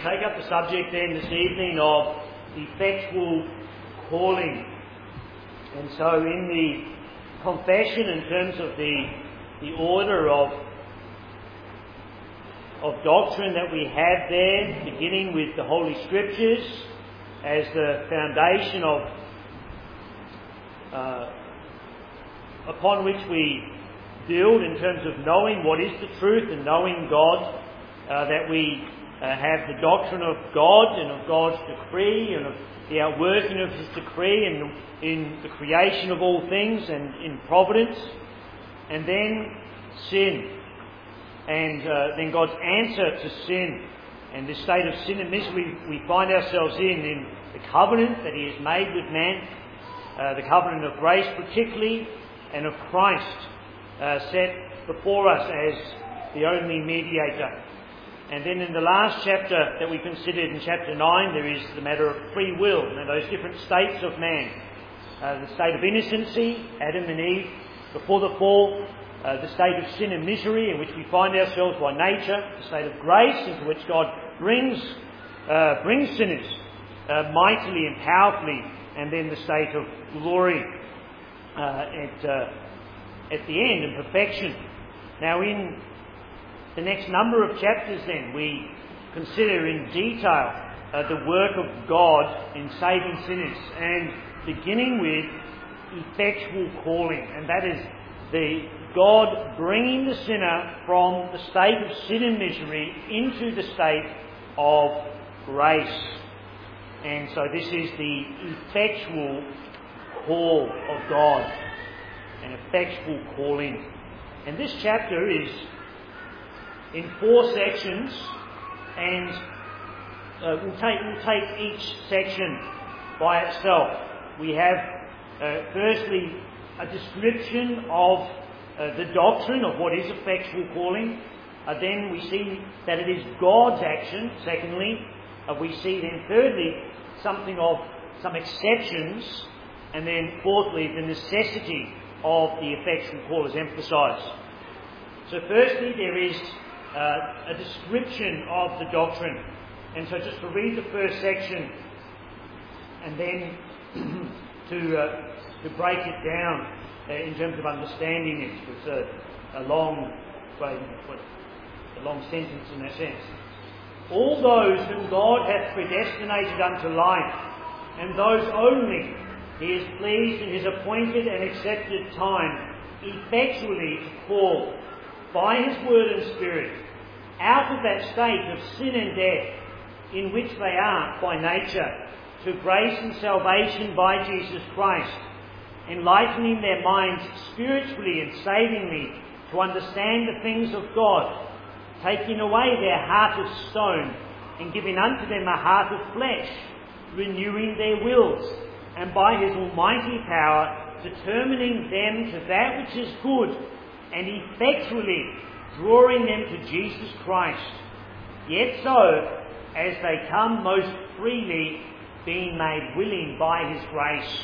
take up the subject then this evening of effectual calling. And so in the confession, in terms of the order of doctrine that we have there, beginning with the Holy Scriptures as the foundation of upon which we build in terms of knowing what is the truth and knowing God, that we have the doctrine of God and of God's decree and of the outworking of His decree and in the creation of all things and in providence, and then sin, and then God's answer to sin and the state of sin and misery we find ourselves in the covenant that He has made with man, the covenant of grace particularly, and of Christ set before us as the only mediator. And then in the last chapter that we considered, in chapter 9, there is the matter of free will and those different states of man. The state of innocency, Adam and Eve, before the fall, the state of sin and misery in which we find ourselves by nature, the state of grace into which God brings sinners mightily and powerfully, and then the state of glory at the end and perfection. Now in the next number of chapters then we consider in detail the work of God in saving sinners, and beginning with effectual calling, and that is the God bringing the sinner from the state of sin and misery into the state of grace. And so this is the effectual call of God, an effectual calling. And this chapter is in 4 sections, and we'll take each section by itself. We have firstly a description of the doctrine of what is effectual calling. Then we see that it is God's action. Secondly, we see then thirdly something of some exceptions, and then fourthly the necessity of the effectual call is emphasised. So firstly there is a description of the doctrine, and so just to read the first section and then to break it down in terms of understanding it. It's a long sentence in that sense. All those whom God hath predestinated unto life, and those only He is pleased in His appointed and accepted time effectually to call by His word and Spirit out of that state of sin and death in which they are by nature, to grace and salvation by Jesus Christ, enlightening their minds spiritually and savingly to understand the things of God, taking away their heart of stone and giving unto them a heart of flesh, renewing their wills, and by His almighty power determining them to that which is good, and effectually drawing them to Jesus Christ. Yet so, as they come most freely, being made willing by His grace.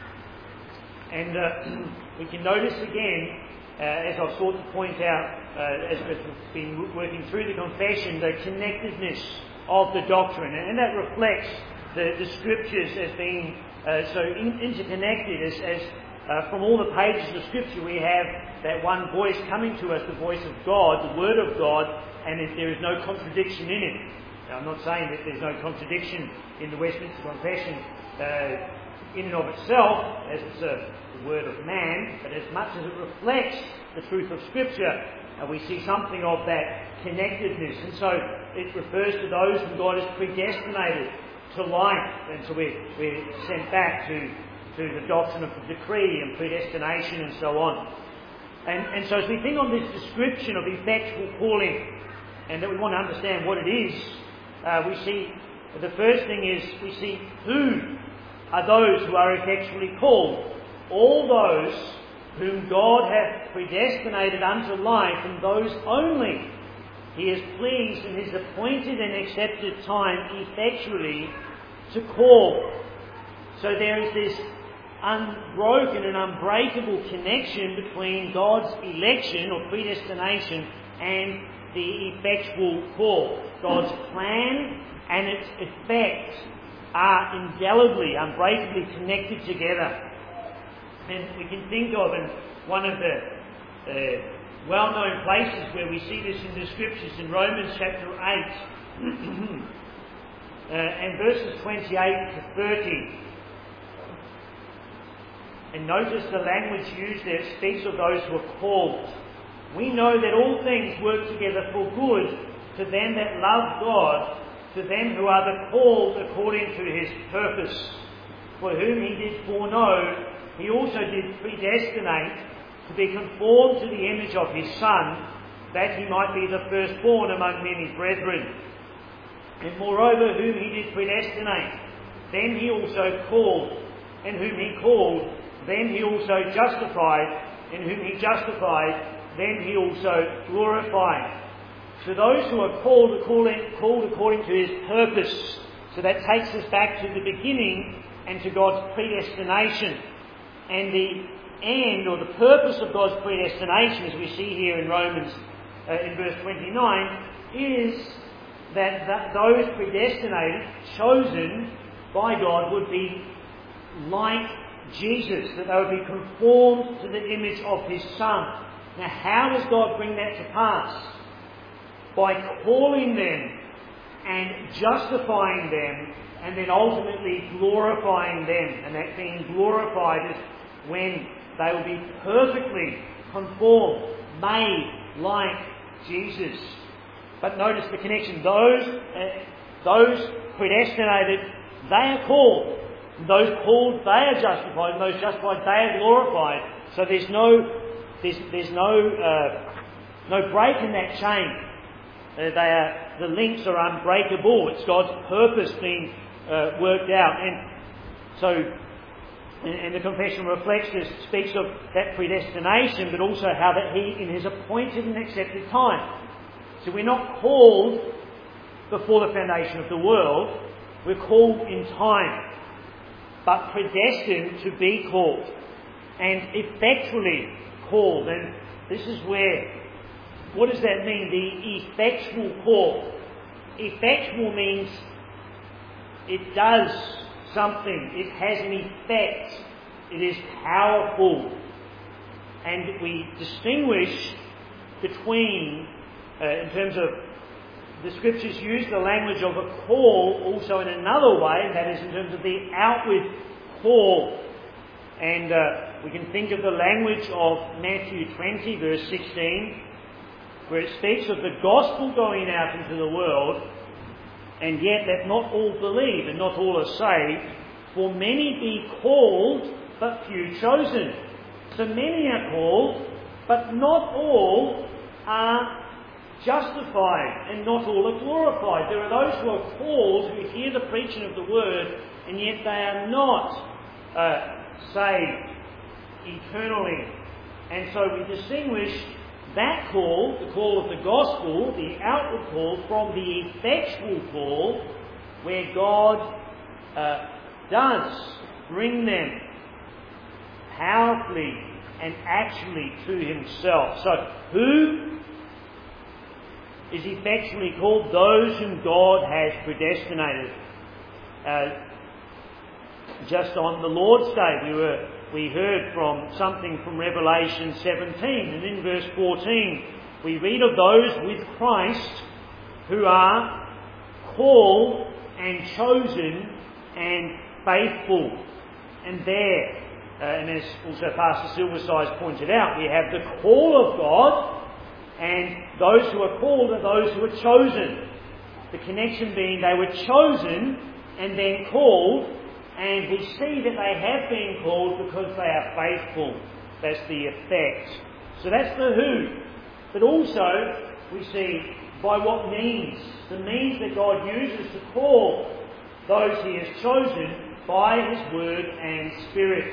And we can notice again, as I've sought to point out, as we've been working through the confession, the connectedness of the doctrine, and that reflects the Scriptures as being so interconnected, as from all the pages of Scripture we have that one voice coming to us, the voice of God, the Word of God, and there is no contradiction in it. Now, I'm not saying that there's no contradiction in the Westminster Confession in and of itself, as it's the word of man, but as much as it reflects the truth of Scripture, we see something of that connectedness. And so it refers to those whom God has predestinated to life, and so we're sent back to the doctrine of the decree and predestination and so on. And so as we think on this description of effectual calling, and that we want to understand what it is, we see the first thing is we see who are those who are effectually called. All those whom God hath predestinated unto life, and those only He is pleased in His appointed and accepted time effectually to call. So there is this unbroken and unbreakable connection between God's election or predestination and the effectual call. God's plan and its effects are indelibly, unbreakably connected together. And we can think of, in one of the well-known places where we see this in the Scriptures, in Romans chapter 8, and verses 28 to 30. And notice the language used there speaks of those who are called. We know that all things work together for good to them that love God, to them who are the called according to his purpose. For whom he did foreknow, he also did predestinate to be conformed to the image of his Son, that he might be the firstborn among many brethren. And moreover, whom he did predestinate, then he also called. And whom he called, then he also justified. And whom he justified, then he also glorified. So those who are called according to his purpose. So that takes us back to the beginning and to God's predestination. And the end, or the purpose of God's predestination, as we see here in Romans in verse 29, is that those predestinated, chosen by God, would be like Jesus, that they would be conformed to the image of his Son. Now, how does God bring that to pass? By calling them and justifying them, and then ultimately glorifying them. And that being glorified is when they will be perfectly conformed, made like Jesus. But notice the connection. Those predestinated, they are called. Those called, they are justified. And those justified, they are glorified. So there's no break in that chain. The links are unbreakable. It's God's purpose being worked out. And so, and the confession reflects this, speaks of that predestination, but also how that he, in his appointed and accepted time. So we're not called before the foundation of the world. We're called in time, but predestined to be called and effectually called. And this is where, what does that mean? The effectual call. Effectual means it does something. It has an effect. It is powerful. And we distinguish between, in terms of, the Scriptures use the language of a call also in another way, and that is in terms of the outward call. And we can think of the language of Matthew 20, verse 16, where it speaks of the gospel going out into the world, and yet that not all believe and not all are saved. For many be called, but few chosen. So many are called, but not all are justified, and not all are glorified. There are those who are called, who hear the preaching of the word, and yet they are not saved eternally. And so we distinguish that call, the call of the gospel, the outward call, from the effectual call, where God does bring them powerfully and actually to himself. So who is effectually called? Those whom God has predestinated. Just on the Lord's Day, we heard from something from Revelation 17, and in verse 14 we read of those with Christ who are called and chosen and faithful. And there, and as also Pastor Silverside pointed out, we have the call of God, and those who are called are those who are chosen. The connection being they were chosen and then called, and we see that they have been called because they are faithful. That's the effect. So that's the who. But also we see by what means. The means that God uses to call those he has chosen by his word and spirit.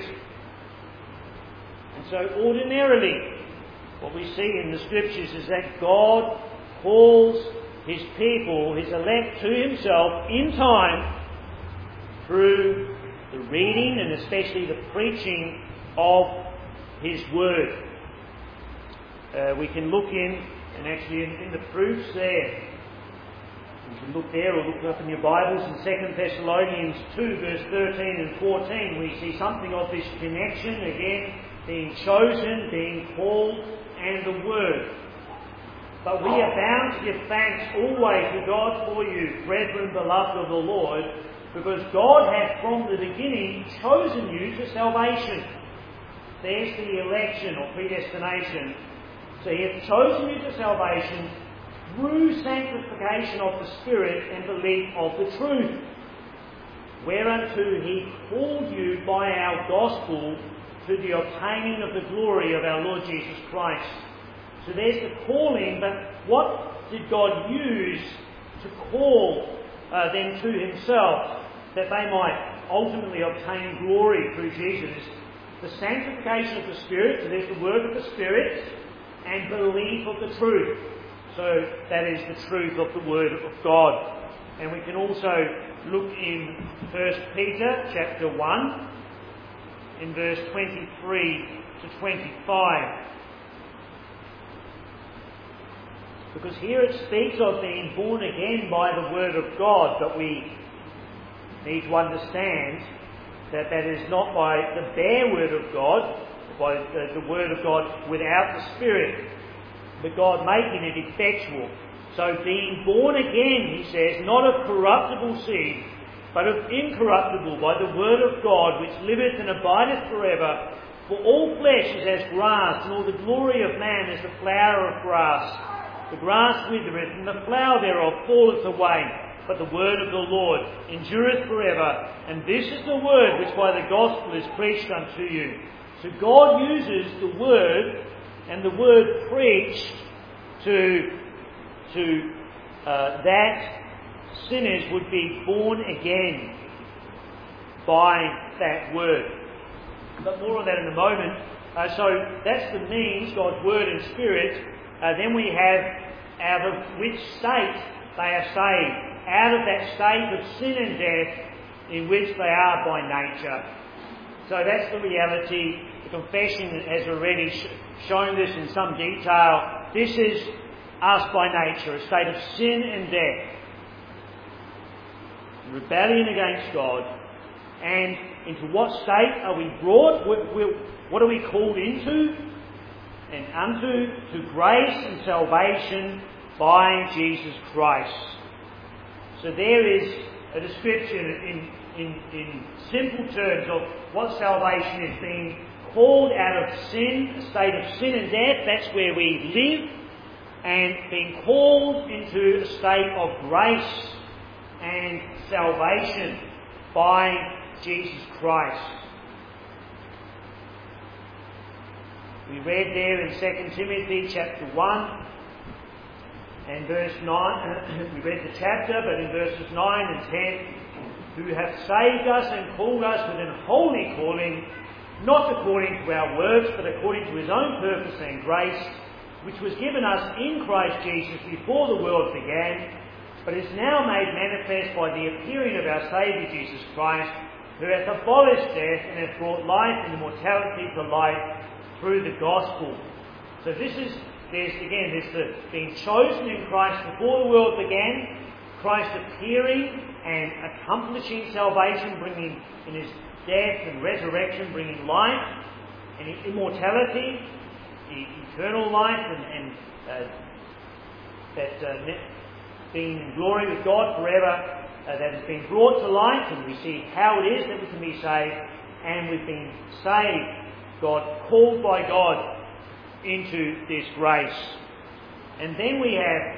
And so ordinarily, what we see in the Scriptures is that God calls his people, his elect, to himself in time through the reading and especially the preaching of his word. We can look in, and actually in the proofs there, You can look there or look up in your Bibles in 2 Thessalonians 2 verse 13 and 14. We see something of this connection again, being chosen, being called, and the Word. But we are bound to give thanks always to God for you, brethren beloved of the Lord, because God hath from the beginning chosen you to salvation. There's the election or predestination. So He hath chosen you to salvation through sanctification of the Spirit and belief of the truth, whereunto He called you by our gospel to the obtaining of the glory of our Lord Jesus Christ. So there's the calling, but what did God use to call them to Himself, that they might ultimately obtain glory through Jesus? The sanctification of the Spirit, so there's the work of the Spirit, and belief of the truth. So that is the truth of the Word of God. And we can also look in 1 Peter chapter 1, in verse 23 to 25. Because here it speaks of being born again by the Word of God, but we need to understand that that is not by the bare Word of God, by the Word of God without the Spirit, but God making it effectual. So being born again, he says, not of corruptible seed, but of incorruptible, by the Word of God, which liveth and abideth forever. For all flesh is as grass, and all the glory of man is the flower of grass. The grass withereth, and the flower thereof falleth away, but the word of the Lord endureth forever. And this is the word which by the gospel is preached unto you. So God uses the word and the word preached to that sinners would be born again by that word. But more on that in a moment. So that's the means, God's word and spirit. Then we have out of which state they are saved. Out of that state of sin and death in which they are by nature. So that's the reality. The confession has already shown this in some detail. This is us by nature, a state of sin and death. Rebellion against God. And into what state are we brought? What are we called into? And unto to grace and salvation by Jesus Christ. So there is a description in simple terms of what salvation is, being called out of sin, a state of sin and death, that's where we live, and being called into a state of grace and salvation by Jesus Christ. We read there in 2 Timothy chapter 1 and verse 9, we read the chapter, but in verses 9 and 10, who hath saved us and called us with an holy calling, not according to our works, but according to his own purpose and grace, which was given us in Christ Jesus before the world began, but is now made manifest by the appearing of our Saviour Jesus Christ, who hath abolished death and hath brought life and immortality to light through the gospel. So there's the being chosen in Christ before the world began, Christ appearing and accomplishing salvation, bringing in his death and resurrection, bringing life and immortality, the eternal life, and being in glory with God forever, that has been brought to light, and we see how it is that we can be saved, and we've been saved, God, called by God into this grace. And then we have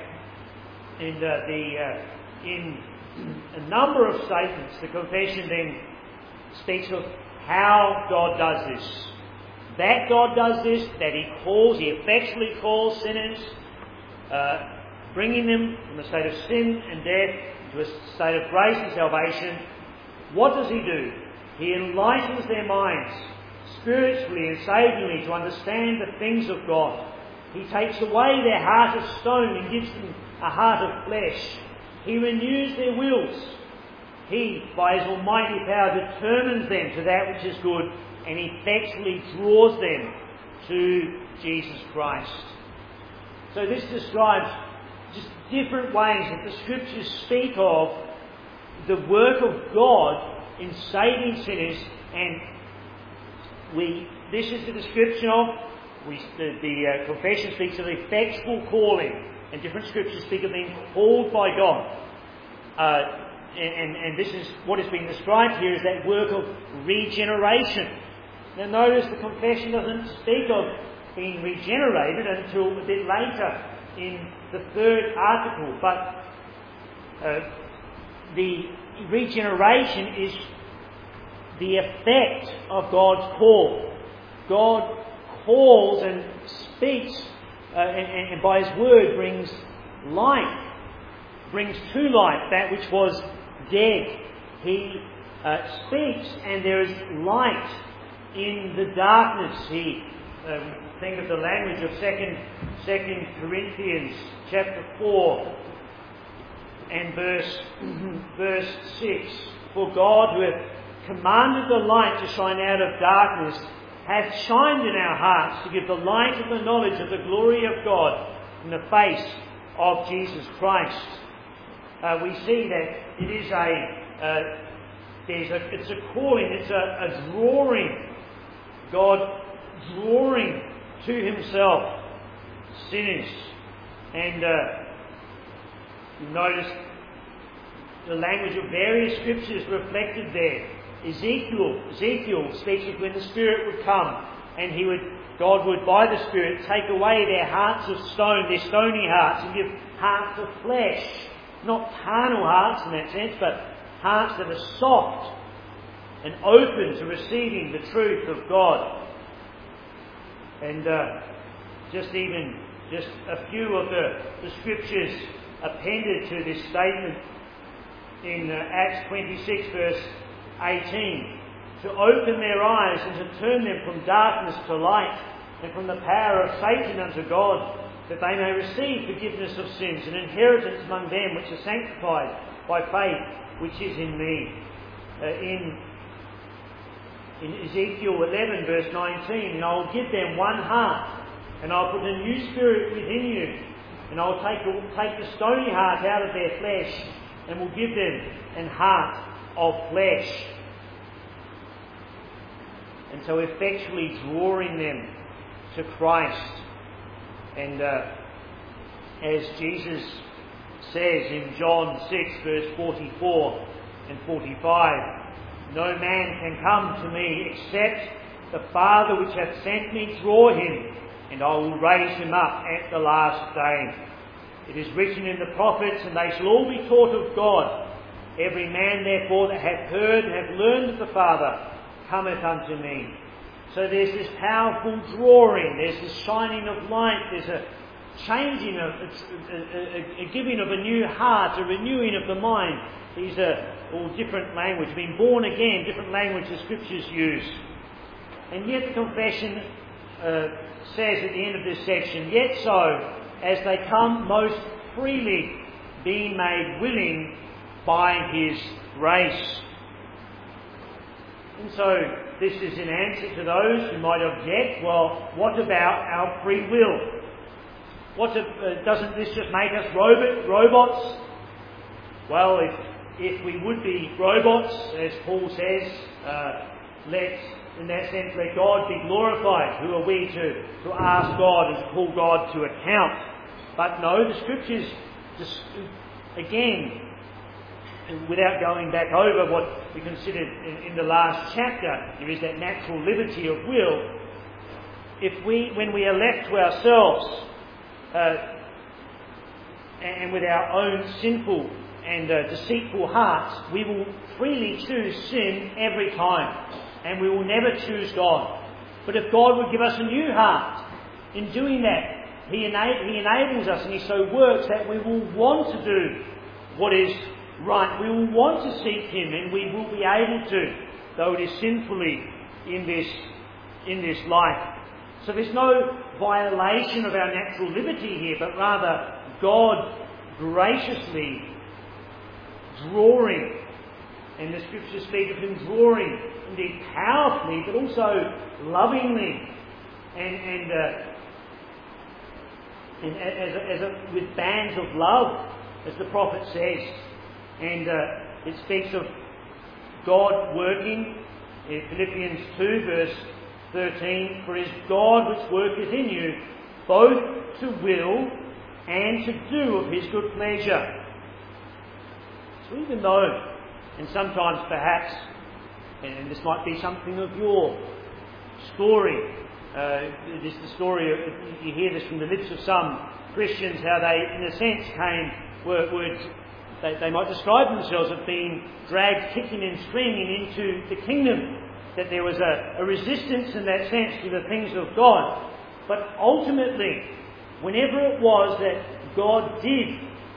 in a number of statements, the confession then speaks of how God does this. That God does this, that he effectually calls sinners, bringing them from a state of sin and death to a state of grace and salvation. What does he do? He enlightens their minds spiritually and savingly to understand the things of God. He takes away their heart of stone and gives them a heart of flesh. He renews their wills. He, by his almighty power, determines them to that which is good and effectually draws them to Jesus Christ. So this describes just different ways that the Scriptures speak of the work of God in saving sinners, and this is the description of, the confession speaks of effectual calling, and different Scriptures speak of being called by God. And this is what is being described here as that work of regeneration. Now notice the confession doesn't speak of being regenerated until a bit later in the third article, but the regeneration is the effect of God's call. God calls and speaks, and by His word brings light, brings to light that which was dead. He speaks, and there is light in the darkness. He think of the language of 2 Corinthians chapter 4 and verse 6. For God, who hath commanded the light to shine out of darkness, hath shined in our hearts to give the light of the knowledge of the glory of God in the face of Jesus Christ. We see that it is it's a calling, it's a drawing. God drawing to Himself sinners. And you notice the language of various Scriptures reflected there. Ezekiel speaks of when the Spirit would come, and God would by the Spirit take away their hearts of stone, their stony hearts, and give hearts of flesh. Not carnal hearts in that sense, but hearts that are soft and open to receiving the truth of God. And just a few of the Scriptures appended to this statement in Acts 26 verse 18. To open their eyes and to turn them from darkness to light, and from the power of Satan unto God, that they may receive forgiveness of sins and inheritance among them which are sanctified by faith which is in me. In Ezekiel 11 verse 19, and I will give them one heart, and I'll put a new spirit within you, and I'll take the stony heart out of their flesh, and will give them an heart of flesh. And so effectually drawing them to Christ. And as Jesus says in John 6 verse 44 and 45, no man can come to me except the Father which hath sent me draw him, and I will raise him up at the last day. It is written in the prophets, and they shall all be taught of God. Every man therefore that hath heard and hath learned of the Father cometh unto me. So there's this powerful drawing, there's this shining of light, there's a changing of, a giving of a new heart, a renewing of the mind. These are all different language, being born again, different language the Scriptures use. And yet the confession says at the end of this section, yet so, as they come most freely, being made willing by His grace. And so this is in answer to those who might object, well, what about our free will? Doesn't this just make us robots? Well, if we would be robots, as Paul says, in that sense, let God be glorified. Who are we to ask God and to call God to account? But no, the Scriptures, just, again, without going back over what we considered in the last chapter, there is that natural liberty of will. When we are left to ourselves, and with our own sinful and deceitful hearts, we will freely choose sin every time, and we will never choose God. But if God would give us a new heart, in doing that, He enables us, and He so works that we will want to do what is right. We will want to seek Him, and we will be able to, though it is sinfully in this life. So there's no violation of our natural liberty here, but rather God graciously drawing, and the Scriptures speak of Him drawing indeed powerfully, but also lovingly, and with bands of love, as the prophet says. And it speaks of God working in Philippians 2 verse 13, for it is God which worketh in you, both to will and to do of his good pleasure. So even though, and sometimes perhaps, and this might be something of your story, this is the story, you hear this from the lips of some Christians, how they, in a sense, they might describe themselves as being dragged kicking and screaming into the kingdom, that there was a resistance in that sense to the things of God. But ultimately, whenever it was that God did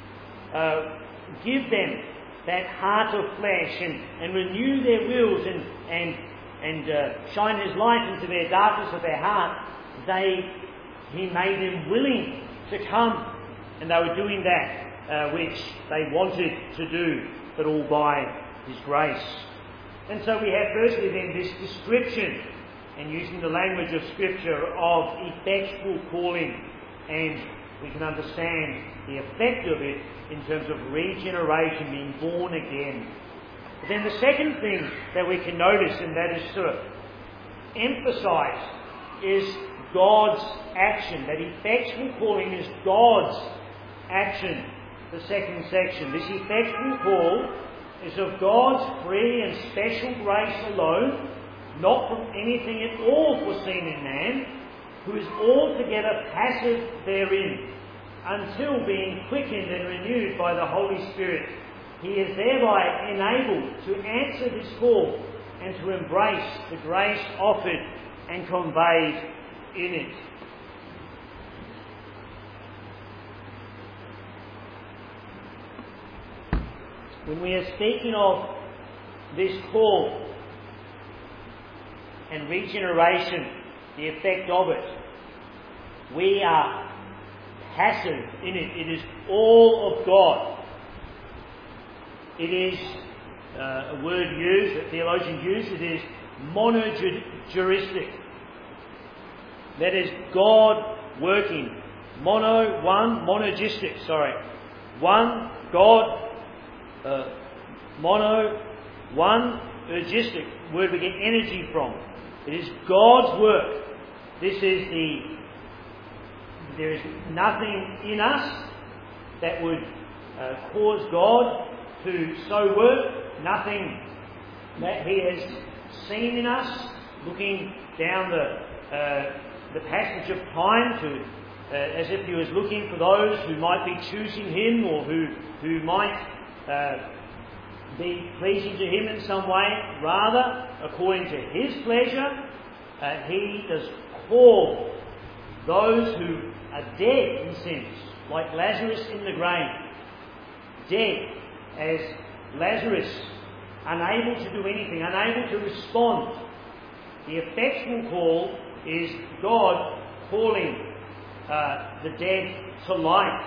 give them that heart of flesh and renew their wills and shine his light into their darkness of their heart, he made them willing to come, and they were doing that which they wanted to do, but all by his grace. And so we have firstly then this description, and using the language of Scripture, of effectual calling, and we can understand the effect of it in terms of regeneration, being born again. But then the second thing that we can notice, and that is sort of emphasised, is God's action. That effectual calling is God's action. The second section. This effectual call is of God's free and special grace alone, not from anything at all foreseen in man, who is altogether passive therein, until being quickened and renewed by the Holy Spirit, he is thereby enabled to answer this call and to embrace the grace offered and conveyed in it. When we are speaking of this call and regeneration, the effect of it, we are passive in it. It is all of God. It is a word used, that theologians use, it is monogeristic. That is God working. Monogistic. One, God, one, ergistic, word we get energy from. It is God's work. There is nothing in us that would cause God to so work, nothing that he has seen in us, looking down the passage of time to as if he was looking for those who might be choosing him, or who might be pleasing to him in some way. Rather, according to his pleasure, he does call those who are dead in sins, like Lazarus in the grave. Dead as Lazarus, unable to do anything, unable to respond. The effectual call is God calling the dead to life.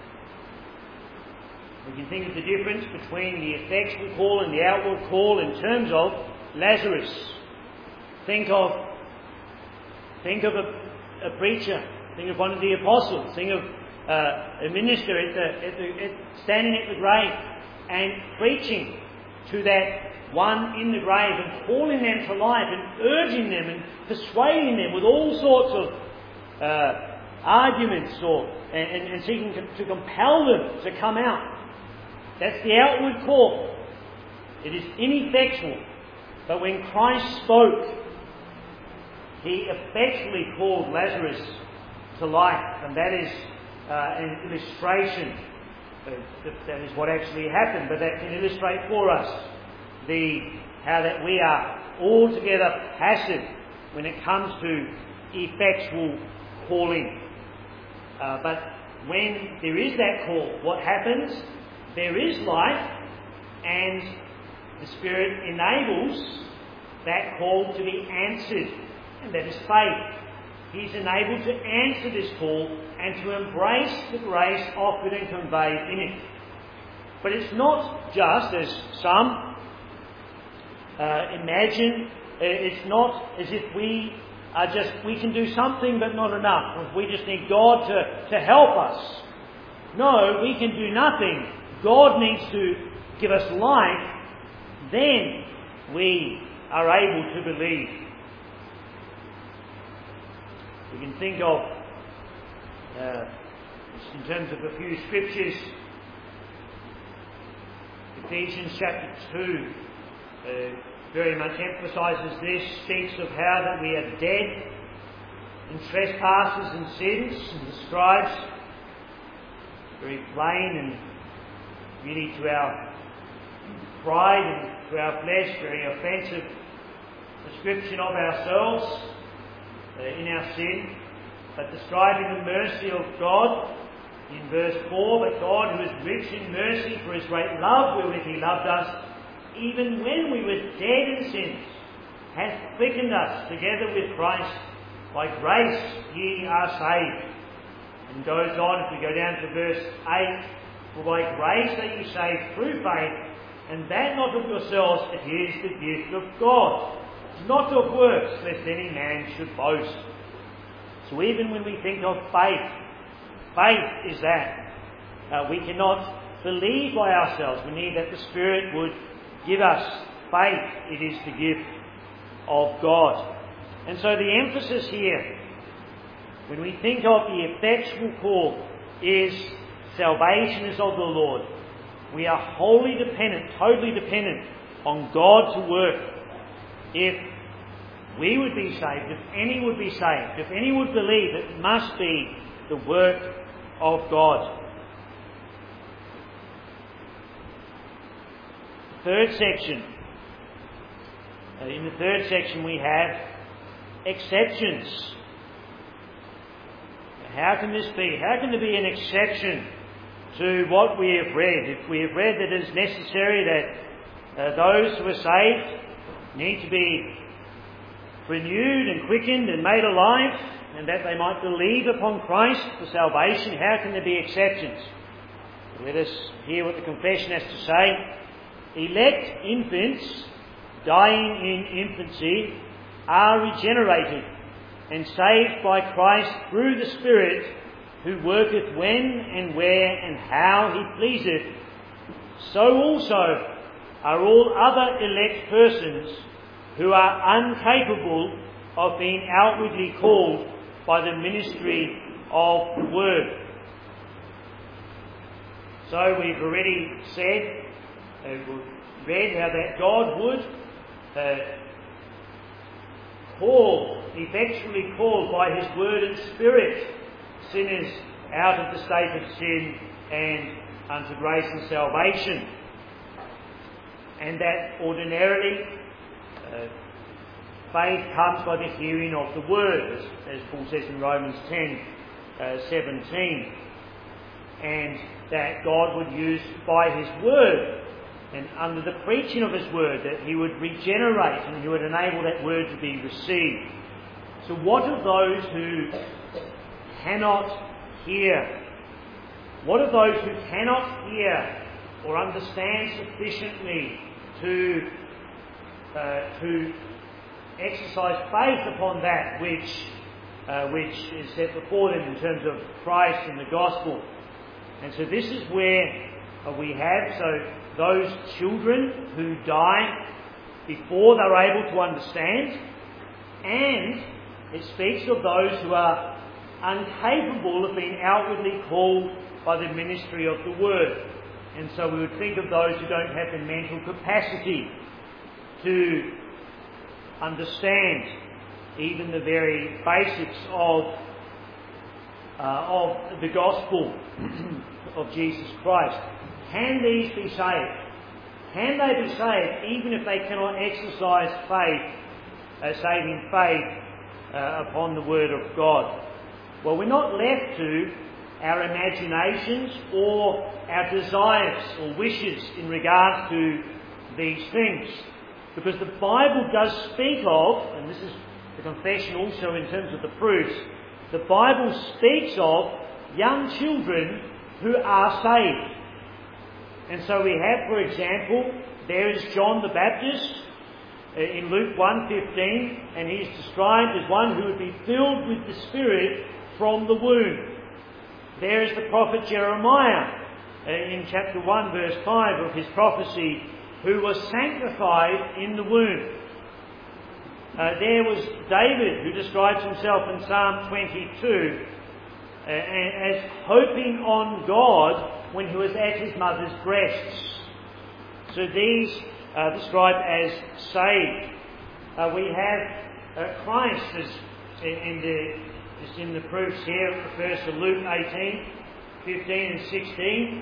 We can think of the difference between the effectual call and the outward call in terms of Lazarus. Think of a preacher. Think of one of the apostles. Think of a minister standing at the grave and preaching to that one in the grave and calling them to life and urging them and persuading them with all sorts of arguments and seeking to compel them to come out. That's the outward call. It is ineffectual. But when Christ spoke, he effectually called Lazarus to life, and that is an illustration. That is what actually happened, but that can illustrate for us how that we are altogether passive when it comes to effectual calling. But when there is that call, what happens? There is life, and the Spirit enables that call to be answered, and that is faith. He's enabled to answer this call and to embrace the grace offered and conveyed in it. But it's not just, as some imagine, it's not as if we we can do something but not enough. We just need God to help us. No, we can do nothing. God needs to give us life. Then we are able to believe. We can think of, in terms of a few scriptures, Ephesians chapter 2 very much emphasises this, speaks of how that we are dead in trespasses and sins, and describes very plain and really to our pride and to our flesh, very offensive description of ourselves in our sin, but describing the mercy of God in verse 4, but God, who is rich in mercy for his great love wherewith he loved us, even when we were dead in sins, hath quickened us together with Christ. By grace ye are saved. And goes on, if we go down to verse 8, for by grace are ye saved through faith, and that not of yourselves, it is the gift of God, not of works, lest any man should boast. So even when we think of faith, faith is that. We cannot believe by ourselves. We need that the Spirit would give us faith. It is the gift of God. And so the emphasis here, when we think of the effectual call, is salvation is of the Lord. We are wholly dependent, totally dependent on God to work. If we would be saved, if any would be saved, if any would believe, it must be the work of God. Third section. In the third section we have exceptions. How can this be? How can there be an exception to what we have read? If we have read that it is necessary that those who are saved need to be renewed and quickened and made alive, and that they might believe upon Christ for salvation, how can there be exceptions? Let us hear what the confession has to say. Elect infants dying in infancy are regenerated and saved by Christ through the Spirit, who worketh when and where and how he pleaseth. So also are all other elect persons who are incapable of being outwardly called by the ministry of the Word. So we've already said, read how that God would effectually call by his Word and Spirit sinners out of the state of sin and unto grace and salvation. And that ordinarily faith comes by the hearing of the Word, as Paul says in Romans 10:17. And that God would use by his Word and under the preaching of his Word, that he would regenerate and he would enable that Word to be received. So what of those who cannot hear? What of those who cannot hear or understand sufficiently to exercise faith upon that which is set before them in terms of Christ and the gospel? And so this is where we have those children who die before they're able to understand, and it speaks of those who are incapable of being outwardly called by the ministry of the Word. And so we would think of those who don't have the mental capacity to understand even the very basics of the gospel of Jesus Christ. Can these be saved? Can they be saved even if they cannot exercise faith, saving faith upon the Word of God? Well, we're not left to our imaginations or our desires or wishes in regard to these things, because the Bible does speak of, and this is the confession also in terms of the proofs, the Bible speaks of young children who are saved. And so we have, for example, there is John the Baptist, in Luke 1:15, and he is described as one who would be filled with the Spirit from the womb. There is the prophet Jeremiah in chapter 1 verse 5 of his prophecy, who was sanctified in the womb. There was David, who describes himself in Psalm 22 as hoping on God when he was at his mother's breasts. So these are described as saved. We have Christ, just in the proofs here, it refers to Luke 18:15 and 16.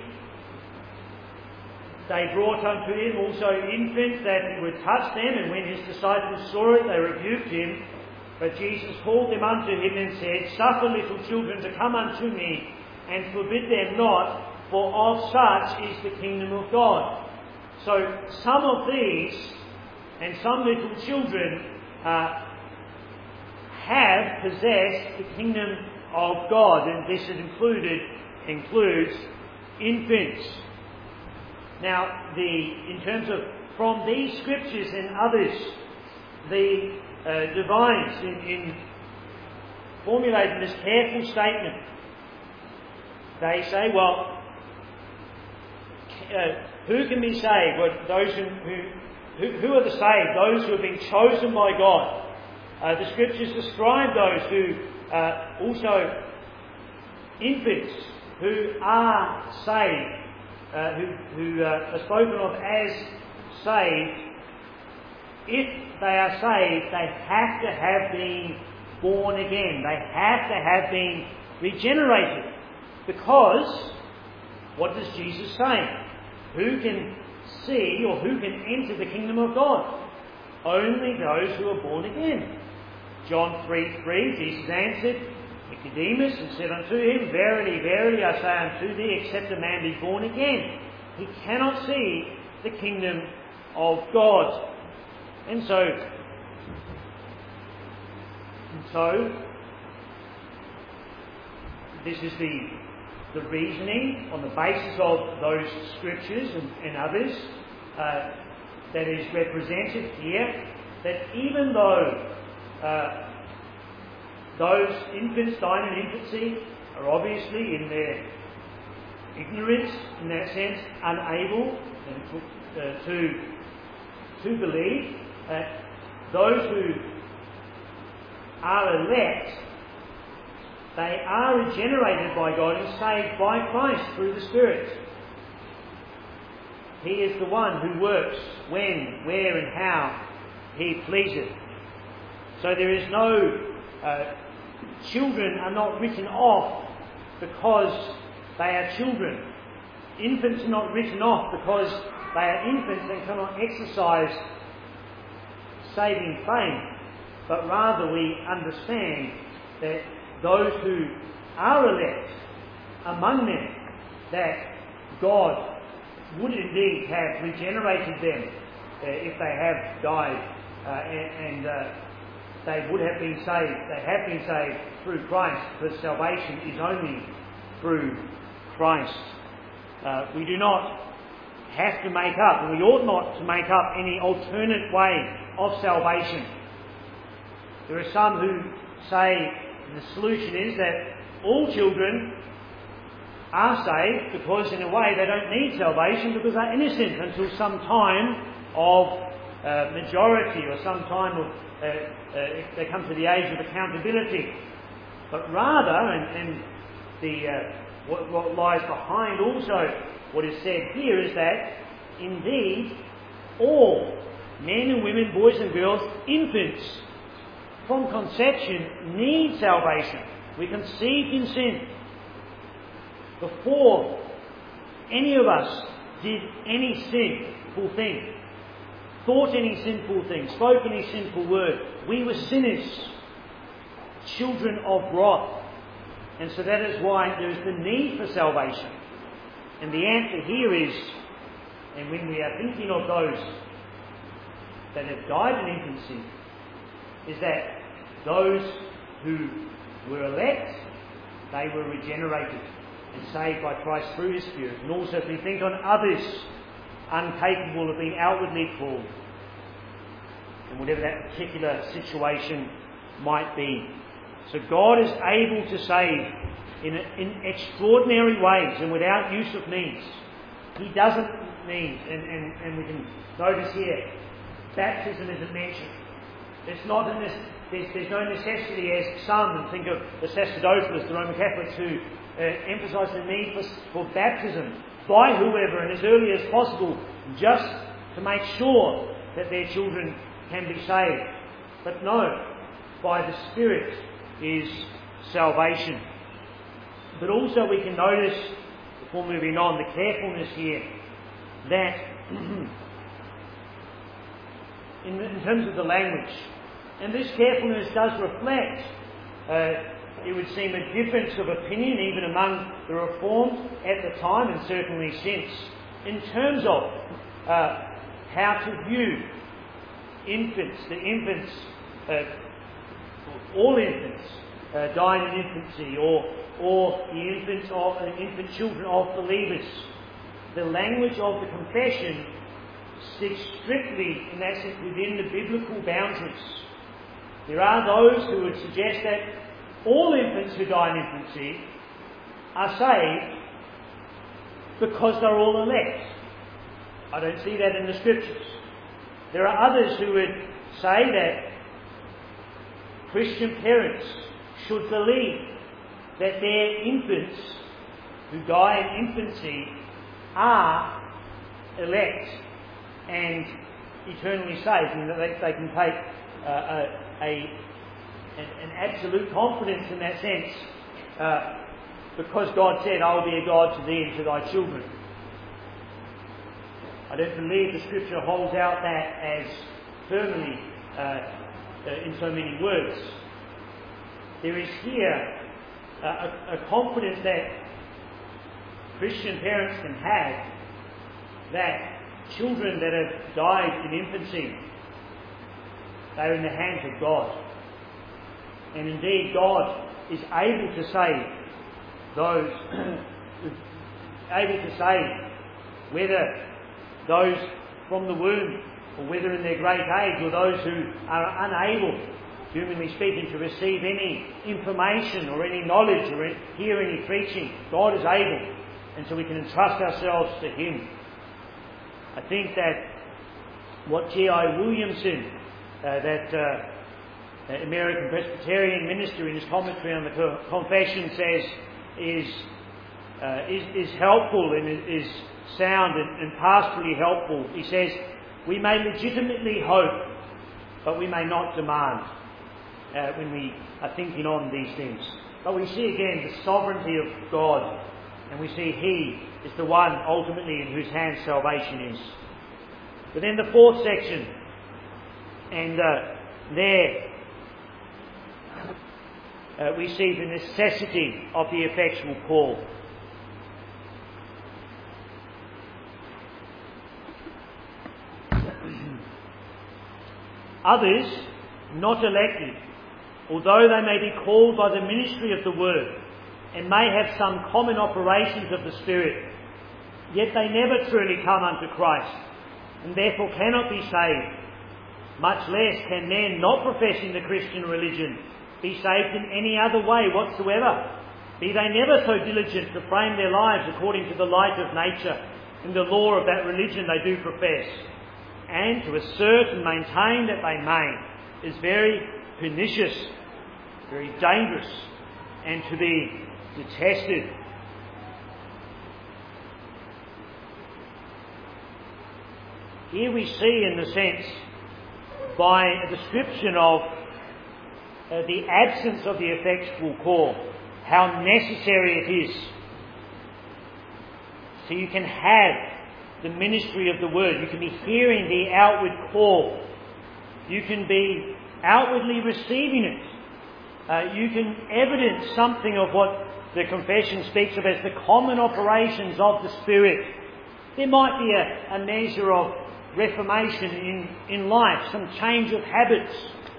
They brought unto him also infants that he would touch them, and when his disciples saw it, they rebuked him. But Jesus called them unto him and said, Suffer little children to come unto me, and forbid them not, for of such is the kingdom of God. So some of these, and some little children, have possessed the kingdom of God, and this includes infants. Now, in terms of from these scriptures and others, the divines in formulating this careful statement, they say, well, who can be saved? Well, those who are the saved? Those who have been chosen by God. The scriptures describe those who also infants who are saved. Who are spoken of as saved. If they are saved, they have to have been born again. They have to have been regenerated. Because, what does Jesus say? Who can see or who can enter the kingdom of God? Only those who are born again. John 3:3, Jesus answered Nicodemus and said unto him, Verily, verily, I say unto thee, except a man be born again, he cannot see the kingdom of God. And so this is the reasoning on the basis of those scriptures and others that is represented here, that even though those infants dying in infancy are obviously in their ignorance, in that sense, unable to believe. Those who are elect, they are regenerated by God and saved by Christ through the Spirit. He is the one who works when, where and how He pleases. So there is no children are not written off because they are children. Infants are not written off because they are infants and cannot exercise saving faith, but rather we understand that those who are elect, among them, that God would indeed have regenerated them if they have died and they would have been saved. They have been saved through Christ, because salvation is only through Christ. We do not have to make up, and we ought not to make up any alternate way of salvation. There are some who say the solution is that all children are saved because in a way they don't need salvation because they're innocent until some time of majority or some time of if they come to the age of accountability. But rather, and what lies behind also what is said here is that indeed all men and women, boys and girls, infants from conception need salvation. We conceived in sin. Before any of us did any sinful thing, thought any sinful thing, spoke any sinful word, we were sinners, children of wrath. And so that is why there is the need for salvation. And the answer here is, and when we are thinking of those that have died in infancy, is that those who were elect, they were regenerated and saved by Christ through His Spirit. And also if we think on others incapable of being outwardly called, and whatever that particular situation might be. So God is able to save in extraordinary ways and without use of means. He doesn't need, and we can notice here, baptism isn't mentioned. There's no necessity, as some think of the sacerdotalists, the Roman Catholics, who emphasise the need for baptism by whoever and as early as possible, just to make sure that their children can be saved. But no, by the Spirit is salvation. But also we can notice, before moving on, the carefulness here that in terms of the language, and this carefulness does reflect, it would seem, a difference of opinion even among the Reformed at the time and certainly since, in terms of how to view infants, all infants dying in infancy, or the infant children of believers. The language of the confession sticks strictly, in that sense, within the biblical boundaries. There are those who would suggest that all infants who die in infancy are saved because they're all elect. I don't see that in the Scriptures. There are others who would say that Christian parents should believe that their infants who die in infancy are elect and eternally saved, and that they can take an absolute confidence in that sense, because God said, "I will be a God to thee and to thy children." I don't believe the Scripture holds out that as firmly in so many words. There is here a confidence that Christian parents can have that children that have died in infancy, they are in the hands of God. And indeed, God is able to save those, able to save whether those from the womb, or whether in their great age, or those who are unable, humanly speaking, to receive any information or any knowledge or hear any preaching. God is able, and so we can entrust ourselves to Him. I think that what G.I. Williamson, that American Presbyterian minister, in his commentary on the Confession says is helpful and is sound and pastorally helpful. He says, "We may legitimately hope, but we may not demand when we are thinking on these things." But we see again the sovereignty of God, and we see He is the one ultimately in whose hands salvation is. But then the fourth section, and there we see the necessity of the effectual call. Others, not elected, although they may be called by the ministry of the Word, and may have some common operations of the Spirit, yet they never truly come unto Christ, and therefore cannot be saved. Much less can men not professing the Christian religion be saved in any other way whatsoever, be they never so diligent to frame their lives according to the light of nature and the law of that religion they do profess. And to assert and maintain that they may is very pernicious, very dangerous, and to be detested. Here we see, in the sense, by a description of the absence of the effectual call, how necessary it is. So you can have the ministry of the Word, you can be hearing the outward call, you can be outwardly receiving it, you can evidence something of what the confession speaks of as the common operations of the Spirit. There might be a measure of reformation in life, some change of habits,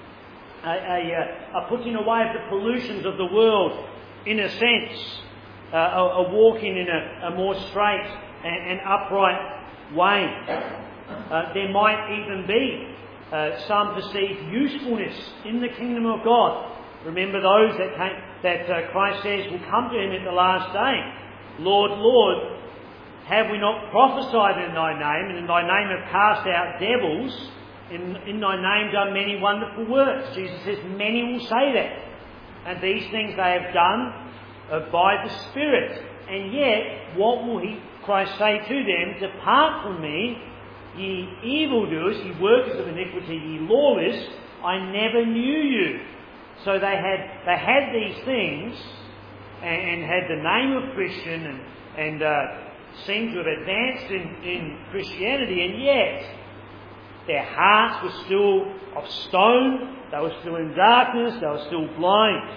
a putting away of the pollutions of the world, in a sense, a walking in a more straight and upright way. There might even be some perceived usefulness in the kingdom of God. Remember those that Christ says will come to him at the last day. Lord, Lord, have we not prophesied in thy name, and in thy name have cast out devils, in thy name done many wonderful works? Jesus says many will say that. And these things they have done by the Spirit. And yet, what will Christ say to them? Depart from me, ye evildoers, ye workers of iniquity, ye lawless, I never knew you. So they had these things and had the name of Christian and seemed to have advanced in Christianity, and yet their hearts were still of stone, they were still in darkness, they were still blind.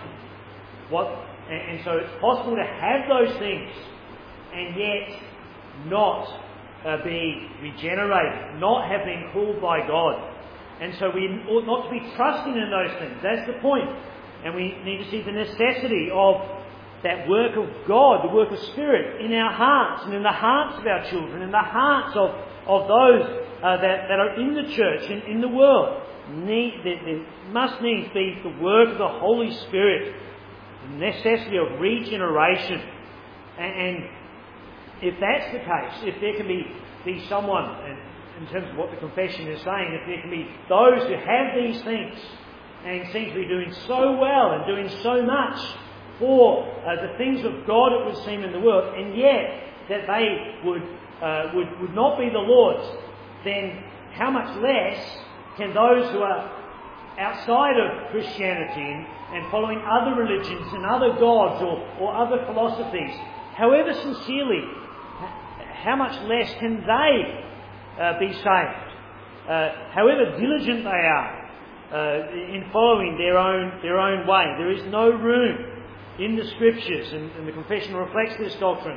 And so it's possible to have those things and yet not be regenerated, not have been called by God. And so we ought not to be trusting in those things. That's the point. And we need to see the necessity of that work of God, the work of Spirit in our hearts and in the hearts of our children, in the hearts of those that are in the church and in the world. There must needs be the work of the Holy Spirit, the necessity of regeneration. And if that's the case, if there can be someone, in terms of what the confession is saying, if there can be those who have these things and seem to be doing so well and doing so much for the things of God, it would seem, in the world, and yet that they would not be the Lord's, then how much less can those who are outside of Christianity and following other religions and other gods or other philosophies, however sincerely, how much less can they be saved? However diligent they are in following their own way. There is no room in the Scriptures, and the confession reflects this doctrine,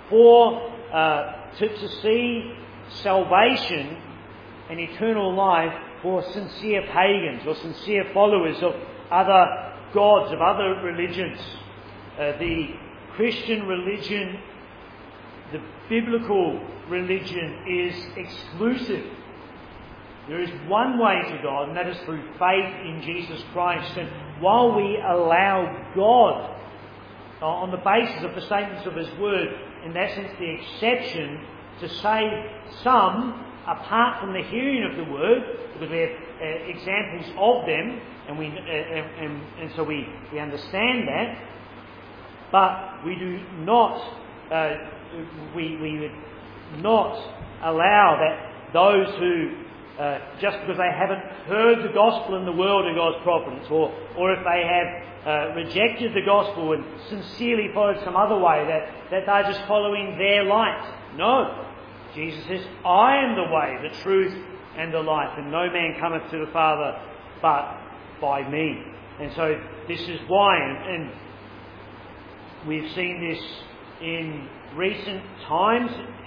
to see salvation and eternal life for sincere pagans or sincere followers of other gods, of other religions. The Christian religion, the biblical religion, is exclusive. There is one way to God, and that is through faith in Jesus Christ. And while we allow God, on the basis of the statements of His Word, in that sense the exception, to save some apart from the hearing of the Word, because we have examples of them, and so we understand that, but we do not, we would not allow that those who, just because they haven't heard the gospel in the world of God's providence, or if they have rejected the gospel and sincerely followed some other way, that they're just following their light. No. Jesus says, I am the way, the truth, and the life, and no man cometh to the Father but by me. And so this is why, and we've seen this in recent times,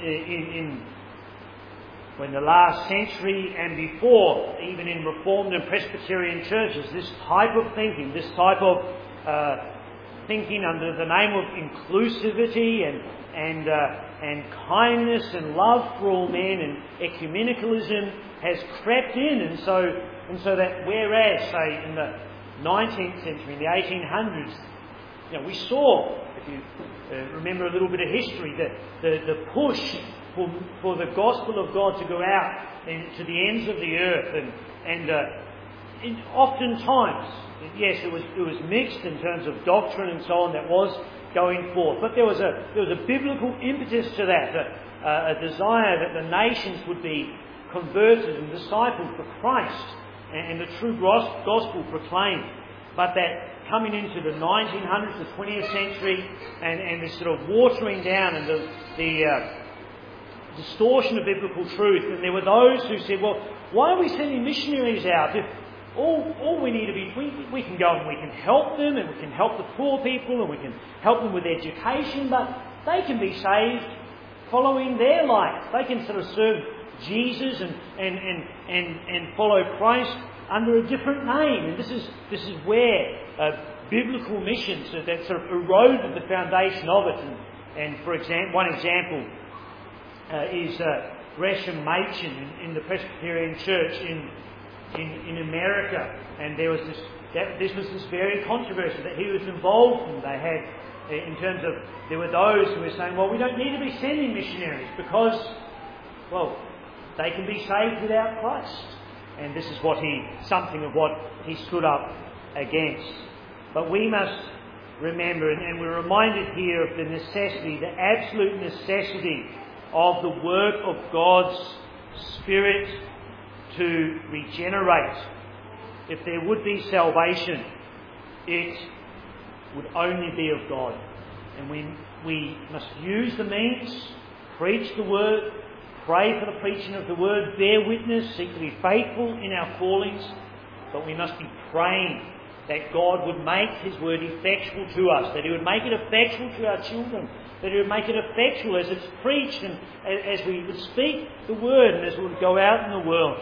when the last century and before, even in Reformed and Presbyterian churches, this type of thinking, this type of thinking under the name of inclusivity and kindness and love for all men and ecumenicalism has crept in, and so that whereas, say, in the 19th century, in the 1800s, we saw, if you remember a little bit of history, the push for the gospel of God to go out to the ends of the earth, and oftentimes, yes, it was mixed in terms of doctrine and so on that was going forth, but there was a biblical impetus to that, a desire that the nations would be converted and discipled for Christ and the true gospel proclaimed. But that coming into the 1900s, the 20th century, and this sort of watering down and the distortion of biblical truth, and there were those who said, well, why are we sending missionaries out if all we need to be, we can go and we can help them, and we can help the poor people, and we can help them with education, but they can be saved following their light. They can sort of serve Jesus and follow Christ under a different name. And this is where biblical missions that sort of eroded the foundation of it. And for example, one example is Gresham Machen in the Presbyterian Church in in America, and there was this was this very controversy that he was involved in. They had, in terms of, there were those who were saying, well, we don't need to be sending missionaries because, well, they can be saved without Christ. And this is something of what he stood up against. But we must remember, and we're reminded here of the necessity, the absolute necessity of the work of God's Spirit to regenerate. If there would be salvation, it would only be of God. And we must use the means, preach the Word, pray for the preaching of the Word, bear witness, seek to be faithful in our callings, but we must be praying that God would make His Word effectual to us, that He would make it effectual to our children, that He would make it effectual as it's preached and as we would speak the Word and as we would go out in the world.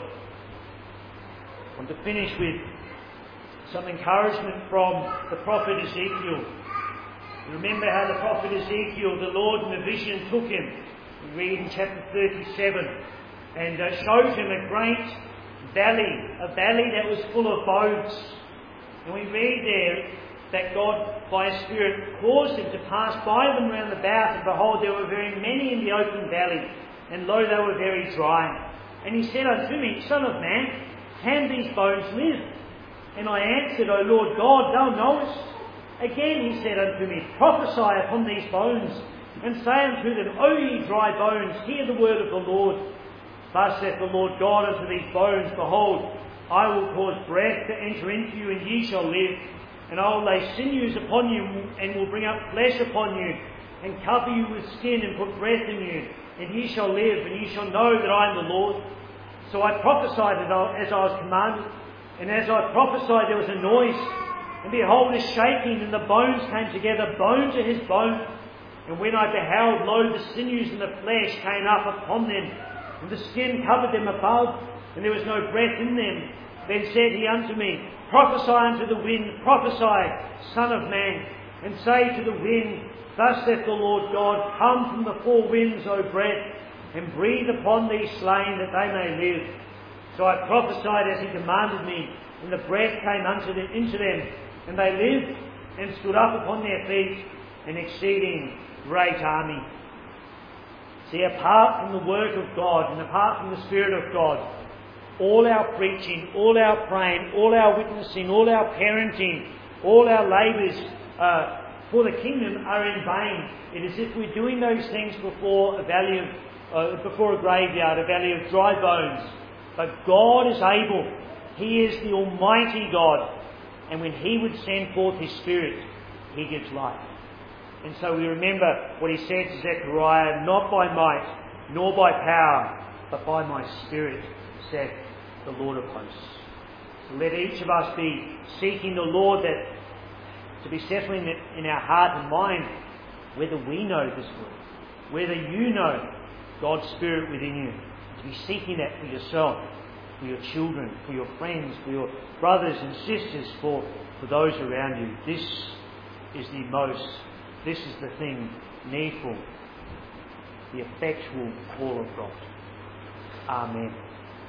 I want to finish with some encouragement from the prophet Ezekiel. You remember how the prophet Ezekiel, the Lord in a vision took him. We read in chapter 37, and showed him a great valley, a valley that was full of bones. And we read there that God, by His Spirit, caused him to pass by them round about, and behold, there were very many in the open valley, and lo, they were very dry. And he said unto me, Son of man, can these bones live? And I answered, O Lord God, thou knowest. Again he said unto me, Prophesy upon these bones, and say unto them, O ye dry bones, hear the word of the Lord. Thus saith the Lord God unto these bones, Behold, I will cause breath to enter into you, and ye shall live. And I will lay sinews upon you, and will bring up flesh upon you, and cover you with skin, and put breath in you. And ye shall live, and ye shall know that I am the Lord. So I prophesied as I was commanded, and as I prophesied there was a noise, and behold a shaking, and the bones came together, bone to his bone. And when I beheld, lo, the sinews and the flesh came up upon them, and the skin covered them above, and there was no breath in them. Then said he unto me, Prophesy unto the wind, prophesy, Son of man, and say to the wind, Thus saith the Lord God, Come from the four winds, O breath, and breathe upon these slain, that they may live. So I prophesied as he commanded me, and the breath came into them, and they lived, and stood up upon their feet, an exceeding great army. See, apart from the work of God, and apart from the Spirit of God, all our preaching, all our praying, all our witnessing, all our parenting, all our labours for the kingdom are in vain. It is if we're doing those things before a graveyard, a valley of dry bones. But God is able. He is the Almighty God. And when He would send forth His Spirit, He gives life. And so we remember what He said to Zechariah, Not by might, nor by power, but by my Spirit, saith the Lord of hosts. So let each of us be seeking the Lord, that to be settling it in our heart and mind, whether we know this word, whether you know God's Spirit within you, to be seeking that for yourself, for your children, for your friends, for your brothers and sisters, for those around you. This is the thing needful, the effectual call of God. Amen.